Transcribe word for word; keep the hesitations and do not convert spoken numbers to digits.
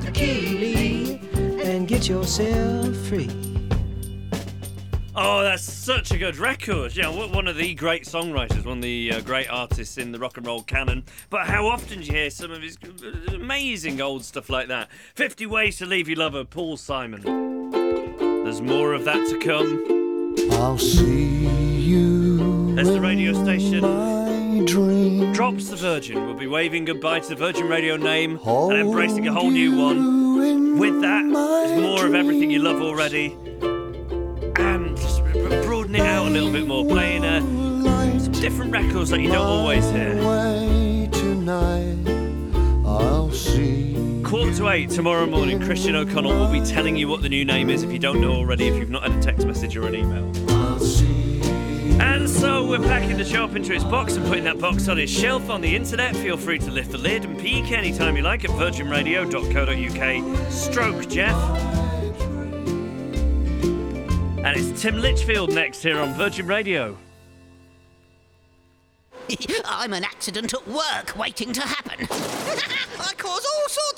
Keely and get yourself free. Oh, that's such a good record. Yeah, one of the great songwriters, one of the uh, great artists in the rock and roll canon. But how often do you hear some of his amazing old stuff like that? fifty Ways to Leave Your Lover, Paul Simon. There's more of that to come. I'll see you. As the radio station my dream. drops the Virgin, we'll be waving goodbye to the Virgin Radio name and embracing a whole new one. With that, there's more of everything you love already. And just broaden it out a little bit more, playing uh, some different records that you don't always hear. I'll see. Quarter to eight tomorrow morning, Christian O'Connell will be telling you what the new name is if you don't know already, if you've not had a text message or an email. I'll see. And so we're packing the show up into its box and putting that box on its shelf on the internet. Feel free to lift the lid and peek anytime you like at virgin radio dot co dot uk. Stroke Jeff. And it's Tim Litchfield next here on Virgin Radio. I'm an accident at work waiting to happen. I cause all sorts